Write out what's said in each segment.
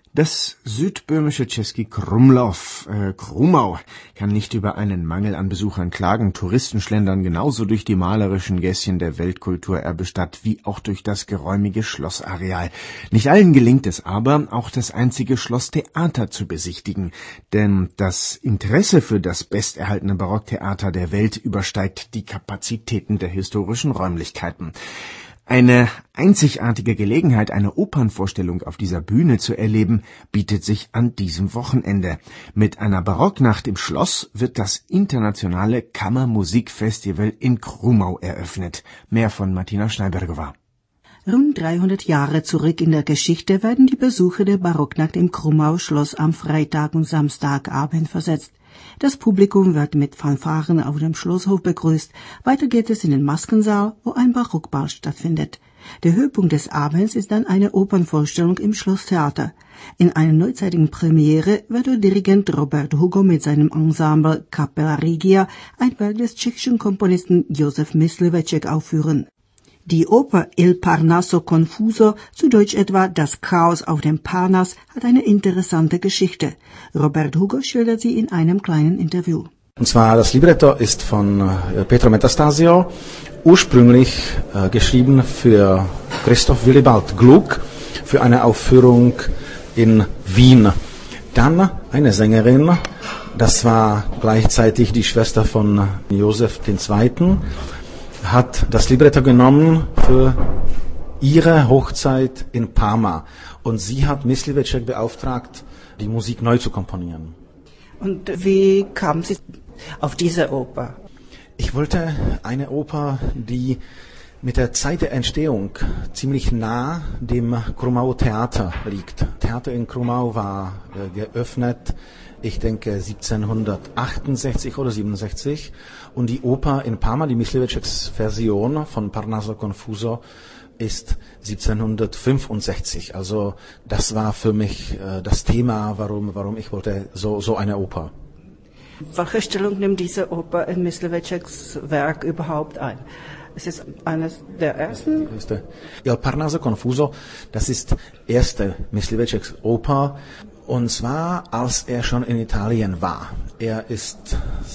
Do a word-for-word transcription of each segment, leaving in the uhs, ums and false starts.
Das südböhmische Český Krumlov, äh, Krumau, kann nicht über einen Mangel an Besuchern klagen. Touristen schlendern genauso durch die malerischen Gässchen der Weltkulturerbestadt wie auch durch das geräumige Schlossareal. Nicht allen gelingt es aber, auch das einzige Schlosstheater zu besichtigen, denn das Interesse für das besterhaltene Barocktheater der Welt übersteigt die Kapazitäten der historischen Räumlichkeiten. Eine einzigartige Gelegenheit, eine Opernvorstellung auf dieser Bühne zu erleben, bietet sich an diesem Wochenende. Mit einer Barocknacht im Schloss wird das internationale Kammermusikfestival in Krumau eröffnet. Mehr von Martina Schneiberger. Rund dreihundert Jahre zurück in der Geschichte werden die Besucher der Barocknacht im Krumau-Schloss am Freitag und Samstagabend versetzt. Das Publikum wird mit Fanfaren auf dem Schlosshof begrüßt. Weiter geht es in den Maskensaal, wo ein Barockball stattfindet. Der Höhepunkt des Abends ist dann eine Opernvorstellung im Schlosstheater. In einer neuzeitigen Premiere wird der Dirigent Robert Hugo mit seinem Ensemble Capella Regia ein Werk des tschechischen Komponisten Josef Mysliveček aufführen. Die Oper Il Parnaso Confuso, zu Deutsch etwa Das Chaos auf dem Parnass, hat eine interessante Geschichte. Robert Hugo schildert sie in einem kleinen Interview. Und zwar das Libretto ist von äh, Pietro Metastasio, ursprünglich äh, geschrieben für Christoph Willibald Gluck, für eine Aufführung in Wien. Dann eine Sängerin, das war gleichzeitig die Schwester von Josef der Zweite., hat das Libretto genommen für ihre Hochzeit in Parma. Und sie hat Mysliveček beauftragt, die Musik neu zu komponieren. Und wie kam sie auf diese Oper? Ich wollte eine Oper, die mit der Zeit der Entstehung ziemlich nah dem Krumau Theater liegt. Theater in Krumau war äh, geöffnet, ich denke siebzehnhundertachtundsechzig oder siebenundsechzig, und die Oper in Parma, die Myslivečeks Version von Parnaso Confuso, ist siebzehnhundertfünfundsechzig. Also das war für mich äh, das Thema, warum warum ich wollte so so eine Oper. Welche Stellung nimmt diese Oper in Myslivečeks Werk überhaupt ein? Es ist eines der ersten. Il Parnaso Confuso, das ist erste Myslivečeks Oper. Und zwar, als er schon in Italien war. Er ist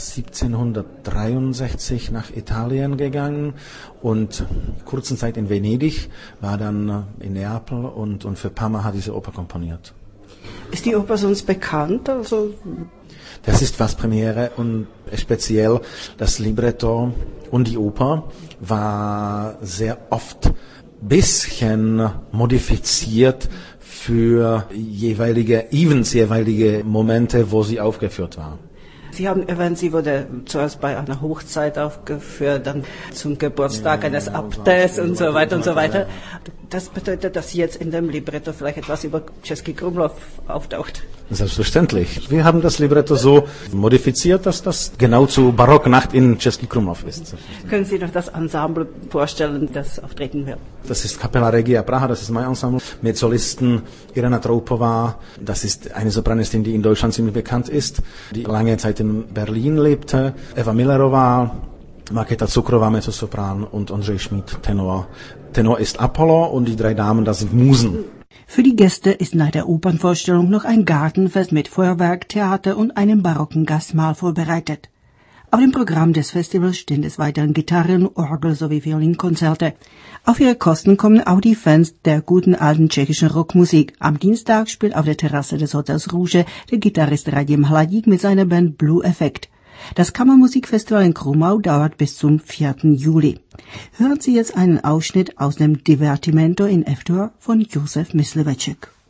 siebzehnhundertdreiundsechzig nach Italien gegangen und kurze Zeit in Venedig, war dann in Neapel und, und für Parma hat diese Oper komponiert. Ist die Oper sonst bekannt? Also das ist fast Premiere und speziell das Libretto und die Oper war sehr oft bisschen modifiziert für jeweilige Events, jeweilige Momente, wo sie aufgeführt war. Sie haben erwähnt, sie wurde zuerst bei einer Hochzeit aufgeführt, dann zum Geburtstag ja, eines Abtes und so weiter und so weiter. Das bedeutet, dass jetzt in dem Libretto vielleicht etwas über Český Krumlov auftaucht. Selbstverständlich. Wir haben das Libretto so modifiziert, dass das genau zu Barocknacht in Český Krumlov ist. Können Sie noch das Ensemble vorstellen, das auftreten wird? Das ist Capella Regia Praha, das ist mein Ensemble, mit Solisten Irena Troupová, das ist eine Sopranistin, die in Deutschland ziemlich bekannt ist, die lange Zeit in Berlin lebte, Eva Millerová, Markéta Cukrová, Mezzosopran und Ondřej Schmid, Tenor. Tenor ist Apollo und die drei Damen, das sind Musen. Für die Gäste ist nach der Opernvorstellung noch ein Gartenfest mit Feuerwerk, Theater und einem barocken Gastmahl vorbereitet. Auf dem Programm des Festivals stehen des Weiteren Gitarren, Orgel sowie Violinkonzerte. Auf ihre Kosten kommen auch die Fans der guten alten tschechischen Rockmusik. Am Dienstag spielt auf der Terrasse des Hotels Rouge der Gitarrist Radim Hladík mit seiner Band Blue Effect. Das Kammermusikfestival in Krumau dauert bis zum vierten Juli. Hören Sie jetzt einen Ausschnitt aus dem Divertimento in F-Dur von Josef Mysliveček.